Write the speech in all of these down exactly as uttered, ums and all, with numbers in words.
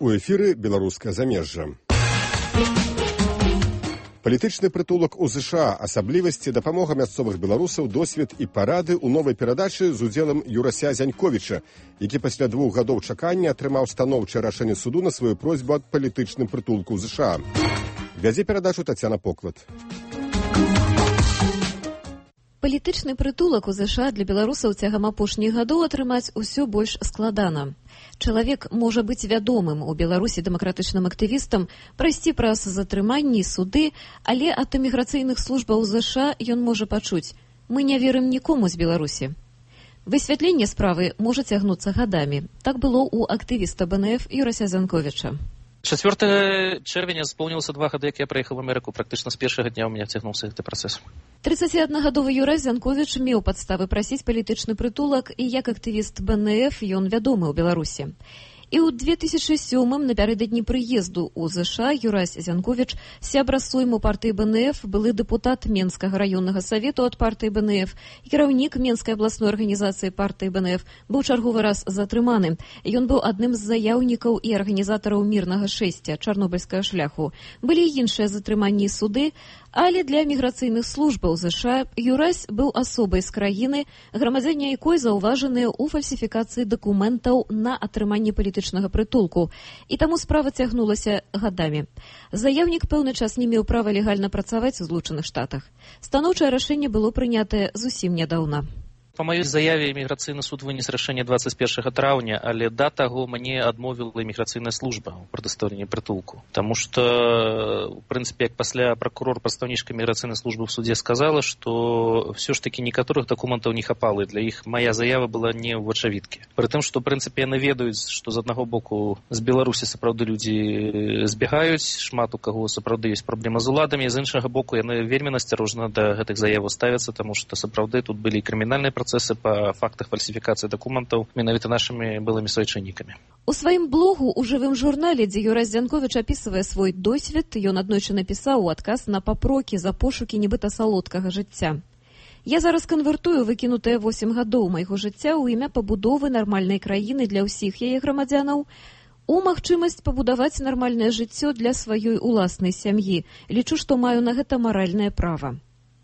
У эфіры беларускае замежжа. Палітычны прытулак у ЗША, асаблівасці, дапамога мясцовых беларусаў, досвед і парады ў новай перадачы з удзелам Юрася Зяньковіча, які пасля двух гадоў чакання атрымаў станоўчае рашэнне суду на сваю просьбу аб палітычным прытулку ў ЗША. Вядзе перадачу Тацяна Поклад. Палітычны прытулак у ЗША для беларусаў цягам апошніх гадоў атрымаць усё больш складана. Чалавек можа быць вядомым у Беларусі дэмакратычным актывістам, прайсці праз затрыманні, суды, але ад эміграцыйных службаў ЗША ён можа пачуць: «Мы не верым нікому з Беларусі». Высвятленне справы можа цягнуцца гадамі. Так было ў актывіста БНФ Юрася Зяньковіча. четвёртого чэрвеня исполнился два года, як я приехал в Америку. Практично с первого дня у меня тягнулся этот процесс. тридцатиаднагадовы Юрась Зяньковіч меў падставы прасіць палітычны прытулак, і як актывіст БНФ ён вядомы ў Беларусі. І ў две тысячы сёмым, напярэдадні прыезду ў ЗША, Юрась Зяньковіч, сябра сойму партыі БНФ, былы дэпутат Менскага раённага савету ад партыі БНФ, кіраўнік Менскай абласной арганізацыі партыі БНФ, быў чарговы раз затрыманы. Ён быў адным з заяўнікаў і арганізатараў мірнага шэсця, чарнобыльскага шляху. Былі і іншыя затрыманні і суды, але для міграцыйных службаў ЗША Юрась быў асобай з краіны, грамадзяне якой заўважаныя ў фальсіфікацыі дакументаў на атрыманне палітычнага прытулку. І таму справа цягнулася гадамі. Заяўнік пэўны час не меў права легальна працаваць у Злучаных Штатах. Станоўчае рашэнне было прынятае зусім нядаўна. По моей заяве іміграцыйны суд вынес рашэнне двадцать первого траўня, але да таго мне адмовіла іміграцыйная служба ў прадастаўленні прытулку. Таму што, в прынцыпе, як пасля прокурор прадстаўнічка іміграцыйнай службы ў судзе сказала, што ўсё ж такі некаторых дакументаў не хапала, і для іх моя заява была не ў ачавіткі. Пры тым, што, в прынцыпе, яны ведаюць, што з аднаго боку з Беларусі сапраўды людзі збягаюць, шмат у каго сапраўды ёсць праблема з уладамі, з іншага боку яны вельмі насцярожна да гэтых заяваў ставяцца, таму што сапраўды тут былі крымінальныя процессы по фактах фальсификации документов менавіта нашими былымі суайчыннікамі. У сваім блогу ў жывым журнале, дзе Юрась Зяньковіч апісвае свой досвед, ён аднойчы напісаў у адказ на папрокі за пошукі нібыта салодкага жыцця. Я зараз канвертую выкінутыя восем гадоў майго жыцця ў імя пабудовы нармальнай краіны для ўсіх яе грамадзянаў, у магчымасць пабудаваць нармальнае жыццё для сваёй уласнай сям'і. Лічу, што маю на гэта маральнае права.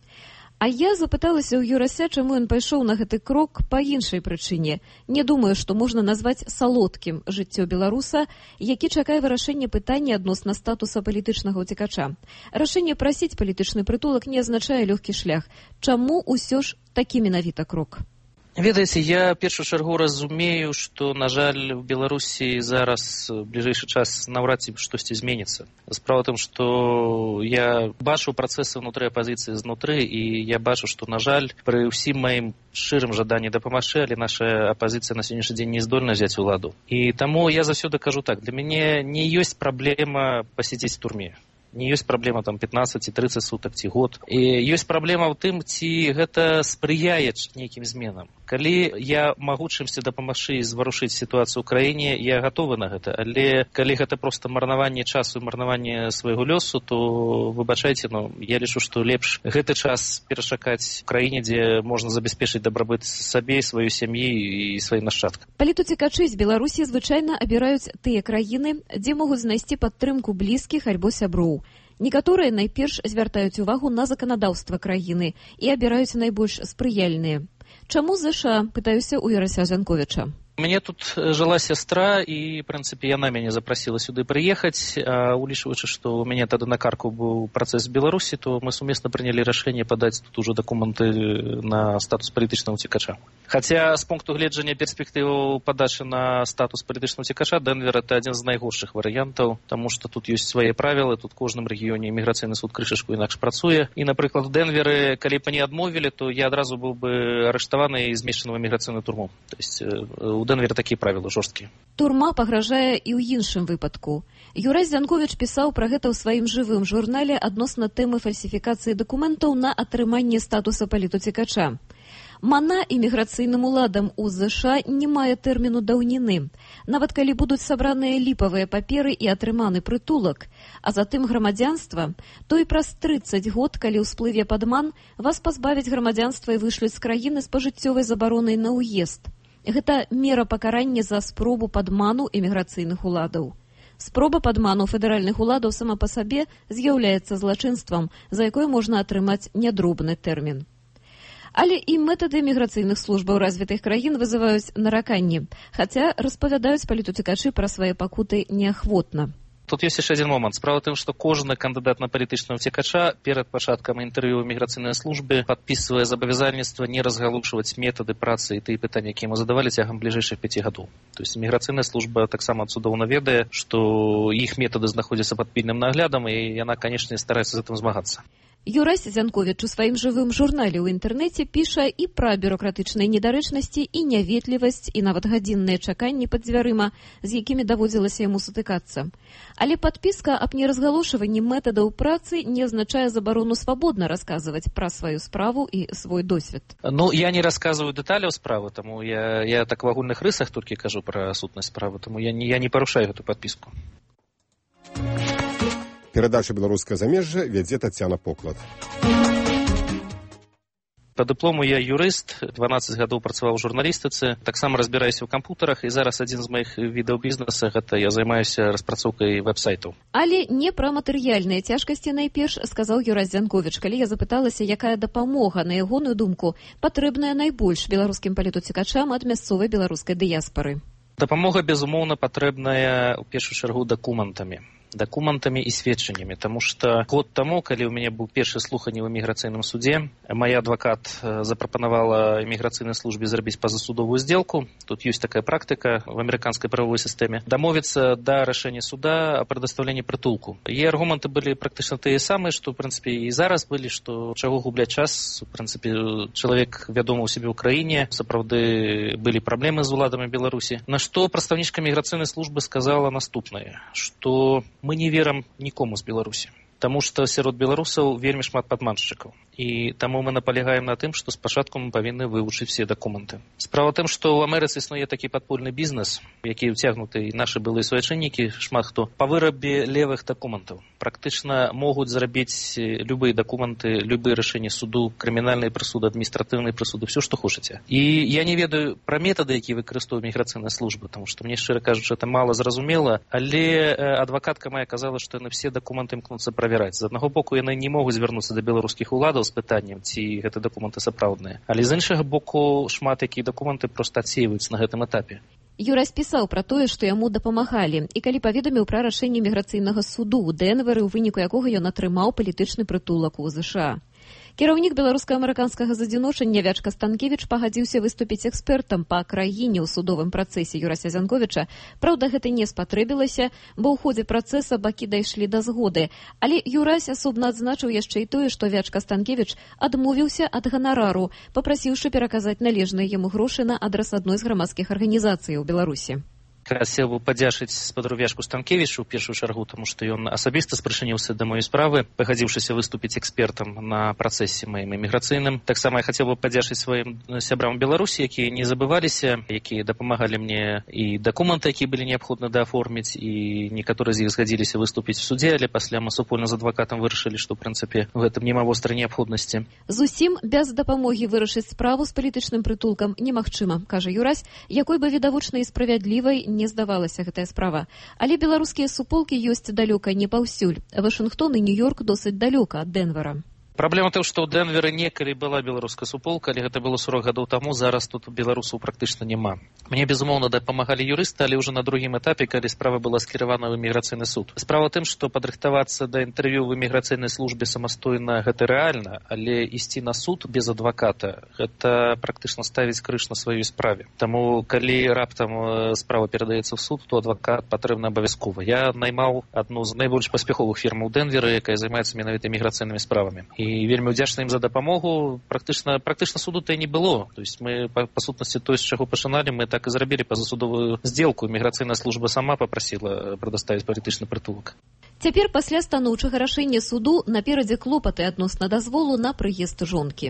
А я запыталася ў Юрася, чаму ён пайшоў на гэты крок па іншай прычыне. Не думаю, што можна назваць салодкім жыццё беларуса, які чакае вырашэння пытання адносна статуса палітычнага ўцекача. Рашэнне прасіць палітычны прытулак не азначае лёгкі шлях. Чаму ўсё ж такі менавіта крок? Ведаеце, я першую чаргу разумею, што, на жаль, в Беларусі зараз бліжэйшы час наўрад ці штосьці зменіцца. Справа ў тым, што я бачу працэсы ўнутры апазіцыі знутры, і я бачу, што, на жаль, пры ўсім маім шчырым жаданні дапамагчы, але наша апазіцыя на сённяшні дзень не здольна взяць уладу. І таму я заўсёды кажу так: для мяне не ёсць праблема пасядзець у турме. Не ёсць праблема там пятнаццаць-трыццаць сутак ці год. І ёсць праблема ў тым, ці гэта спрыяе нейкім зменам. Калі я магу чымсьці дапамагчы і зварушыць сітуацыю ў краіне, я гатовы на гэта. Але калі гэта проста марнаванне часу і марнаванне свайго лёсу, то, выбачайце, ну, я лічу, што лепш гэты час перачакаць у краіне, дзе можна забяспечыць дабрабыт сабе, сваёй сям'і і сваім нашчадкам. Палітуцекачы з Беларусі звычайна абіраюць тыя краіны, дзе могуць знайсці падтрымку блізкіх альбо сяброў. Некаторыя найперш звяртаюць увагу на заканадаўства краіны і абіраюць найбольш спрыяльныя. Чаму ЗША, пытаюся у Юрася Зяньковіча? Мне тут жила сестра, и, в принципе, яна меня запросила сюда приехать. А улічваючи, что у меня тогда на карку был процесс в Беларуси, то мы совместно приняли решение подать тут уже документы на статус палітычнага уцекача. Хотя с пункту гледжання перспективы подачи на статус палітычнага уцекача Денвер — это один из найгоршых вариантов, потому что тут есть свои правила, тут в кожным регионе иммиграционный суд крышечку инакш працуе. И, например, в Денвере, коли бы не адмовили, то я одразу был бы арыштованы и змешчаны в иммиграционную турму. То есть у Денвере такие правила жорсткія. Турма пагражае і ў іншым выпадку. Юрась Зяньковіч пісаў пра гэта ў сваім жывым журнале адносна тэмы фальсіфікацыі дакументаў на атрыманне статуса палітуцекача. Мана іміграцыйным уладам у ЗША не мае тэрміну даўніны. Нават калі будуць сабраныя ліпавыя паперы і атрыманы прытулак, а затым грамадзянства, то і праз трыццаць год, калі ўсплыве падман, вас пазбавяць грамадзянства і вышлюць з краіны з пажыццёвай забаронай на ўезд. Гэта мера пакарання за спробу падману іміграцыйных уладаў. Спроба падману федэральных уладаў сама па сабе з'яўляецца злачынствам, за якое можна атрымаць нядробны тэрмін. Але і метады міграцыйных службаў развітых краін вызываюць нараканні, хаця распавядаюць палітуцікачы пра свае пакуты неахвотна. Тут ёсць яшчэ адзін момант. Справа ў тым, што кожны кандыдат на палітычнага ўцекача перад пачаткам інтэрв'ю ў міграцыйнай службе падпісвае забавязальніцтва не разгалушваць метады працы і тыя пытанні, якія яму задавалі цягам бліжэйшых пяці гадоў. То есть міграцыйная служба таксама цудоўна ведае, што іх метады знаходзяцца пад пільным наглядам, і яна, канешне, стараецца з гэтым змагацца. Юрась Зянковіч у сваім жывым журнале ў інтэрнэце піша і пра бюрократычныя недарэчнасці і няветлівасць, і нават гадзінныя чаканні пад дзвярыма, з якімі даводзілася яму сутыкацца. Але падпіска аб неразгалошванні метадаў працы не азначае забарону свабодна расказваць пра сваю справу і свой досвед. Ну, я не расказваю дэталяў справы, таму я, я так в агульных рысах толькі кажу пра сутнасць справы, таму я не, я не парушаю гэту падпіску. Перадача «Беларускае замежжа» вядзе Тацяна Поклад. Па дыплому я юрыст, дванаццаць гадоў працаваў у журналістыцы, таксама разбіраюся ў кампутарах, і зараз адзін з маіх відаў бізнеса гэта я займаюся распрацоўкай вэб-сайтаў. Але не пра матэрыяльныя цяжкасці найперш сказаў Юрась Зянковіч, калі я запыталася, якая дапамога, на ягоную думку, патрэбная найбольш беларускім палітуцікачам ад мясцовай беларускай дыяспары. Дапамога, безумоўна, патрэбная ў першую чаргу дакументамі. дакументамі і сведчаннямі, таму што год таму, калі ў мяне быў першы слуханне ў іміграцыйным суде, мой адвакат запрапанавала іміграцыйнай службе зрабіць пазасудовую здзелку. Тут ёсць такая практыка в амерыканскай правовой сістэме. Дамовіцца да рашэння суда о прадастаўленні прытулку. І аргументы былі практычна тыя самыя, што, ў прынцыпе, і зараз былі, што чаго губляць час. У прынцыпе, чалавек вядомы ў сябе ў краіне, сапраўды былі праблемы з уладамі Беларусі. На што прадстаўнічка міграцыйнай службы сказала наступнае, што мы не верым нікому з Беларусі, таму што сярод беларусаў вельмі шмат падманшчыкаў. І таму мы наполягаем на тым, што спачатку мы павінны вывучыць все дакументы. Справа тым, што ў Амерыцы існуе такі падпольны бізнес, які ўцягнуты і нашы былыя суайчыннікі, шмат хто, па вырабе левых дакументаў. Практычна могуць зрабіць любыя дакументы, любыя рашэнні суду, крымінальныя прысуды, адміністратыўныя прысуды, все, што хочаце. І я не ведаю пра метады, якія выкарыстоўвае міграцыйная служба, таму што мне, шчыра кажучы, это мала зразумела, але адвакатка моя казала, што яны все дакументы імкнуцца правяраць. З аднаго боку, яны не могуць звярнуцца да беларускіх уладаў з пытаннем, ці гэты дакументы сапраўдныя. Але з іншага боку, шмат якія дакументы проста адсейваюцца на гэтым этапе. Юрась пісаў пра тое, што яму дапамагалі, і калі паведаміў пра рашэнне міграцыйнага суду ў Дэнверы, у выніку якога ён атрымаў палітычны прытулак у ЗША. Кіраўнік беларуска-амерыканскага задзіношання Вячка Станкевіч пагадзіўся выступіць экспертам па краіне ў судовым працэсе Юрася Зянковіча. Праўда, гэта не спатрэбілася, бо ў ходзе працэса бакі дайшлі да згоды. Але Юрась асобна адзначыў яшчэ і тое, што Вячка Станкевіч адмовіўся ад ганарару, папрасіўшы пераказаць належныя яму грошы на адрас адной з грамадскіх арганізацый у Беларусі. Хацеў бы падзякаваць спадару Вячку Станкевічу ў першую чаргу, таму што ён асабіста спрычыніўся да маёй справы, пагадзіўшыся выступіць экспертам на працэсе маім іміграцыйным. Таксама я хацеў бы падзякаваць сваім сябрам Беларусі, якія не забываліся, якія дапамагалі мне і дакументы, якія былі неабходны дааформіць, і некаторыя з іх згадзіліся выступіць у судзе, але пасля мы супольна з адвакатам вырашылі, што, ў прынцыпе, у гэтым няма вострай неабходнасці. Зусім без дапамогі вырашыць справу з палітычным прытулкам немагчыма, кажа Юрась, якой бы відавочнай і справядлівай не здавалася гэтая справа. Але беларускія суполкі ёсць далёка не паўсюль. Вашынгтон і Нью-Йорк досыць далёка ад Дэнвера. Праблема ў тым, што ў Дэнверы некалі была беларуская суполка, але гэта было сорок гадоў таму, зараз тут беларусаў практычна няма. Мне, безумоўна, дапамагалі юрысты, але ўжо на другім этапе, калі справа была скіравана ў іміграцыйны суд. Справа тым, што падрыхтавацца да інтэрв'ю ў іміграцыйнай службе самастойна гэта рэальна, але ісці на суд без адваката гэта практычна ставіць крыж на сваёй справе. Таму, калі раптам справа перадаецца ў суд, то адвакат патрэбна абавязкова. Я наймаў адну з найбольш паспяховых фірмаў Дэнверы, якая займаецца менавіта іміграцыйнымі справамі. І вельмі ўдзячны ім за дапамогу. Практычна практычна суду то і не было. То есть мы па, па сутнасці той, з чаго пачыналі, мы так і зрабілі пазасудовую здзелку. Міграцыйная служба сама папрасіла прадаставіць палітычны прытулак. Цяпер пасля станоўчага рашэння суду наперадзе клопаты адносна дазволу на прыезд жонкі.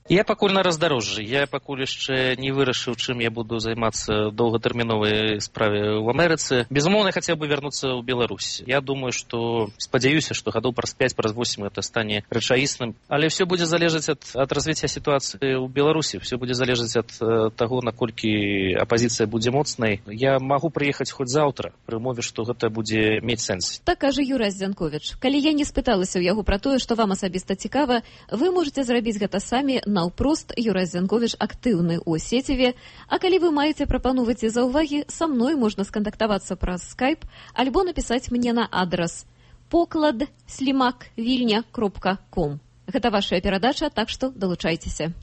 Я пакуль на раздарожжы. Я пакуль яшчэ не вырашыў, чым я буду займацца доўгатэрміновай справе ў Амерыцы. Безумоўна, я хацеў бы вярнуцца ў Беларусь. Я думаю, што спадзяюся, што гадоў праз пяць, праз восем гэта стане рэчаісным. Але ўсё будзе залежаць ад, ад развіцця сітуацыі ў Беларусі. Ўсё будзе залежаць ад э, таго, наколькі апазіцыя будзе моцнай. Я магу прыехаць хоць заўтра, пры умове, што гэта будзе мець сэнс. Так кажа Юрась Зянковіч. Калі я не спыталася ў яго пра тое, што вам асабіста цікава, вы можете зрабіць гэта самі. Наўпрост, Юрась Зянковіч актыўны ў сеціве, а калі вы маеце прапановы ці заўвагі, са мной можна скантактавацца праз скайп альбо напісаць мне на адрас поклад слімак вільня кропка ком. Гэта вашая перадача, так што далучайцеся.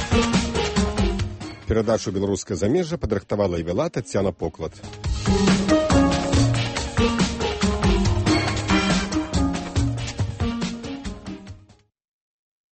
Перадачу «Беларускае замежжа» падрыхтавала і вяла Таццяна Поклад.